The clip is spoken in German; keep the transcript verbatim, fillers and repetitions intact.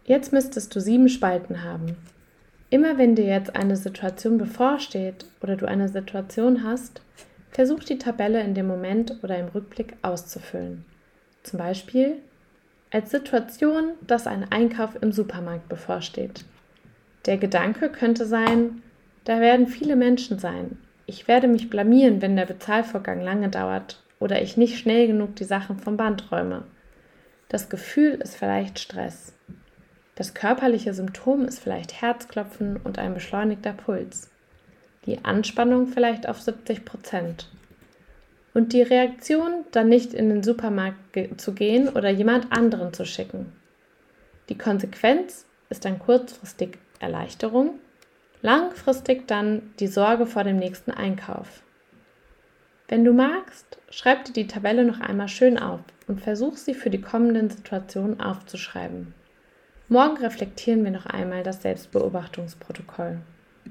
Jetzt müsstest du sieben Spalten haben. Immer wenn dir jetzt eine Situation bevorsteht oder du eine Situation hast, versuch die Tabelle in dem Moment oder im Rückblick auszufüllen. Zum Beispiel als Situation, dass ein Einkauf im Supermarkt bevorsteht. Der Gedanke könnte sein, da werden viele Menschen sein. Ich werde mich blamieren, wenn der Bezahlvorgang lange dauert oder ich nicht schnell genug die Sachen vom Band räume. Das Gefühl ist vielleicht Stress. Das körperliche Symptom ist vielleicht Herzklopfen und ein beschleunigter Puls. Die Anspannung vielleicht auf siebzig Prozent. Und die Reaktion, dann nicht in den Supermarkt ge- zu gehen oder jemand anderen zu schicken. Die Konsequenz ist dann kurzfristig Erleichterung, langfristig dann die Sorge vor dem nächsten Einkauf. Wenn du magst, schreib dir die Tabelle noch einmal schön auf und versuch sie für die kommenden Situationen aufzuschreiben. Morgen reflektieren wir noch einmal das Selbstbeobachtungsprotokoll.